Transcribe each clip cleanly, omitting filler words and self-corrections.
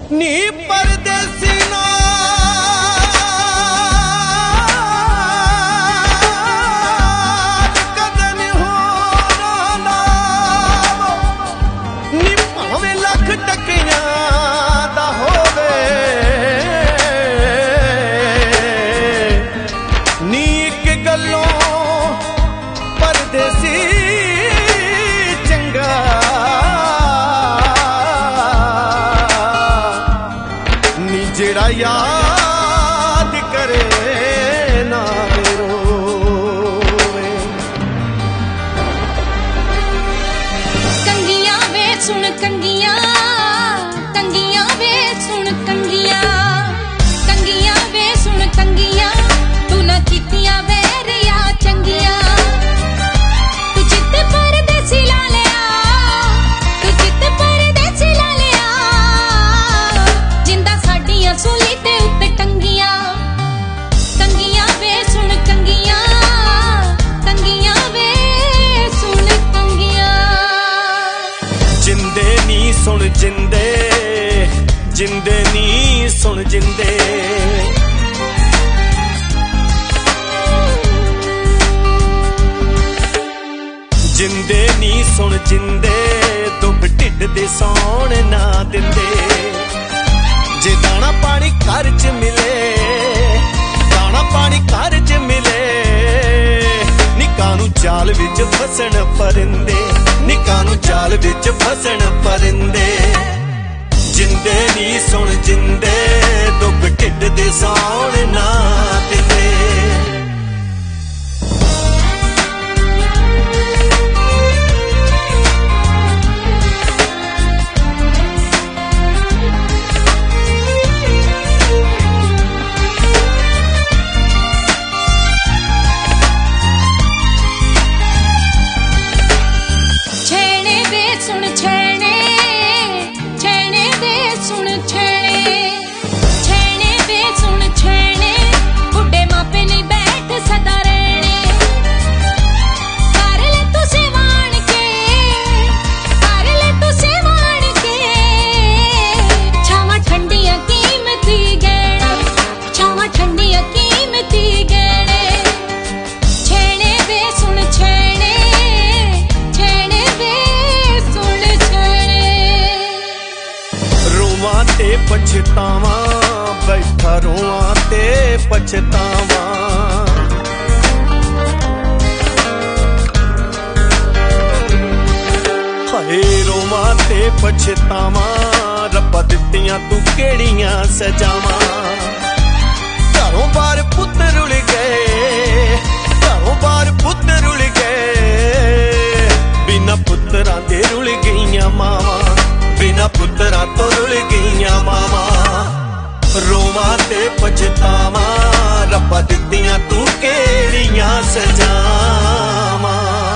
नी परदेसी ना कदन होना नी भावें लख टकियां दा होवे नी एक गल्लों परदेसी चंगा नी जेड़ा याद करे ना रोवे। कंगियां वे सुन कंगियां कंगियां वे सुन कंगियां कंगियां वे सुन कंगियां तू ना कीतियां वैरिया चंगियां तू जित परदेसी ला लिया तू जित परदेसी ला लिया जिंदा साडियां सूली ते उत्ते टंगियां कंगियां वे सुन कंगियां कंगियां वे सुन कंगियां। जिंदे नी सुन जिंदे जिंदे नी सुन जिंदे जिंदे नी सुन जिंदे दुख ढिड दे सौण ना दिंदे जे दाना पानी घर च मिले दाना पानी घर च मिले निकानू जाल विच फसन परिंदे निकानू जाल विच फसन परिंदे। जिंदे नी सुन जिंदे दुख ढिड दे सौण ना दिंदे। छेने वे सुन छेने छेने वे सुन छेने छेने वे सुन छेने बुढ़े मापे नहीं बैठ सदा रहने कर ले तू सेवान के कर ले तू सेवान के छावा ठंडियां कीमती गहने छावा ठंडियां कीमती गहने छेने वे सुन छेने छेने वे सुन छेने। रोवां ते पछतावा बैठा रोवां ते पछतावा हाय रोवां ते पछतावा रब्बा दित्तियां तू केड़ियां सजावां घरों बाहर पुत्त रुल गए घरों बाहर पुत्त रुल गए बिना पुत्तरां दे रुल गईयां मावां बिना पुत्तरां तो रुल गईयां मावां रोवां ते पछतावां रब्बा दित्तियां तू केड़ियां सजावां।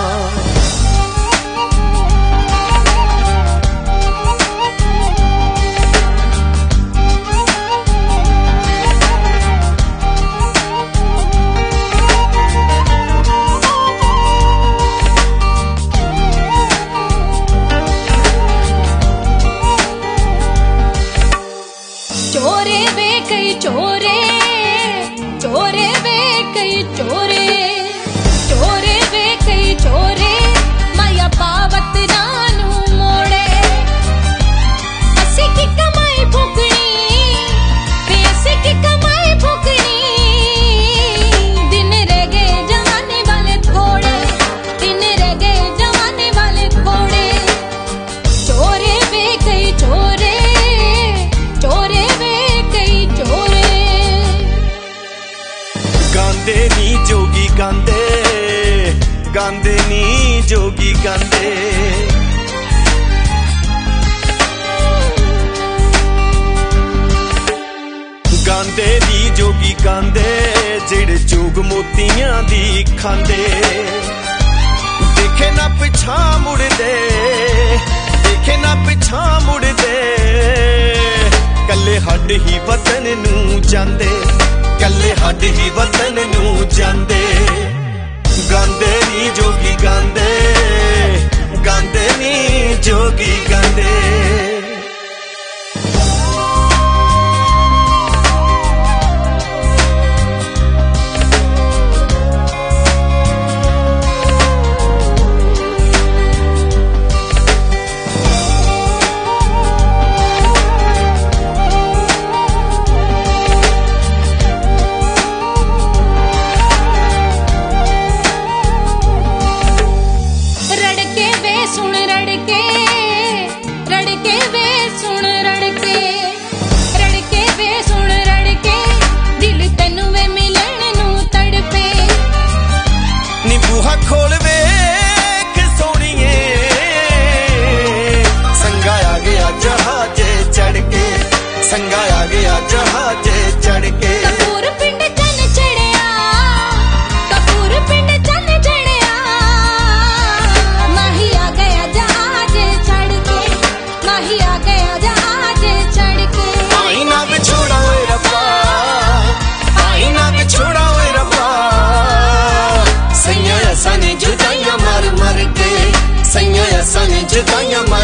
चोरे वे कई चोरे चोरे वे कई चोरे चोरे वे कई चोरे माया पावत नानू मोड़े असी की कमाई फूकनी वे असी की कमाई फूकनी दिन रह गए जवानी वाले थोड़े दिन रह गए जवानी वाले थोड़े चोरे वे कई चोरे चोरे वे कई चोरे। गांदे नी जोगी गांदे गांदे नी जोगी गांदे गांदे नी जोगी गांदे जेड़े जोग मोतियां दी खांदे देखे ना पिछा मुड़दे देखे ना पिछा मुड़दे कल्ले हड ही वतन नू जांदे कल्ले हड ही वतन नू जांदे गांदे नी जोगी गांदे गांदे नी जोगी गांदे। जहाजे चढ़ के। कपूर पिंड चन चढ़िया, कपूर पिंड चन चढ़िया, माही आ गया जहाजे चढ़ के, माही आ गया जहाजे चढ़ के। आई ना बिछोड़ा ओए रब्बा, आई ना बिछोड़ा ओए रब्बा, सैया असां ने जुदाइयां मार मार के, सैया असां ने जुदाइयां मार